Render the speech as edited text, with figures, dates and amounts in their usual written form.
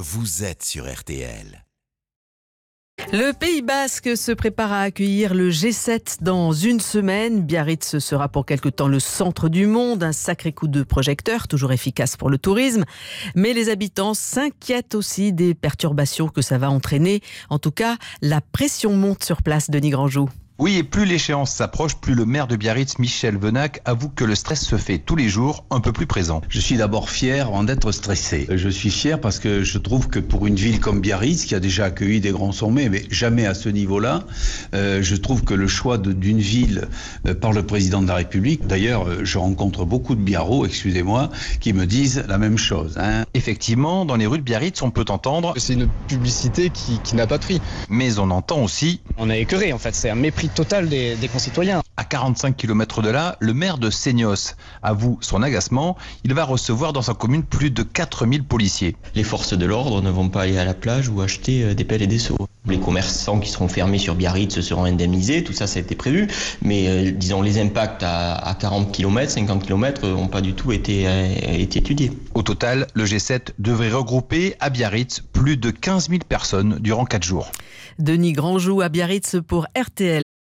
vous êtes sur RTL. Le Pays Basque se prépare à accueillir le G7 dans une semaine. Biarritz sera pour quelque temps le centre du monde, un sacré coup de projecteur, toujours efficace pour le tourisme. Mais les habitants s'inquiètent aussi des perturbations que ça va entraîner. En tout cas, la pression monte sur place, Denis Grandjou. Oui, et plus l'échéance s'approche, plus le maire de Biarritz, Michel Venac, avoue que le stress se fait tous les jours un peu plus présent. Je suis d'abord fier avant d'être stressé. Je suis fier parce que je trouve que pour une ville comme Biarritz, qui a déjà accueilli des grands sommets, mais jamais à ce niveau-là, je trouve que le choix d'une ville par le président de la République, d'ailleurs, je rencontre beaucoup de Biarros, excusez-moi, qui me disent la même chose. Effectivement, dans les rues de Biarritz, on peut entendre... C'est une publicité qui n'a pas de prix. Mais on entend aussi... On est écœuré en fait, c'est un mépris total des concitoyens. À 45 km de là, le maire de Seignos avoue son agacement. Il va recevoir dans sa commune plus de 4000 policiers. Les forces de l'ordre ne vont pas aller à la plage ou acheter des pelles et des seaux. Les commerçants qui seront fermés sur Biarritz seront indemnisés, tout ça, ça a été prévu. Mais disons, les impacts à 40 km, 50 km n'ont pas du tout été étudiés. Au total, le G7 devrait regrouper à Biarritz plus de 15 000 personnes durant 4 jours. Denis Grandjou à Biarritz pour RTL.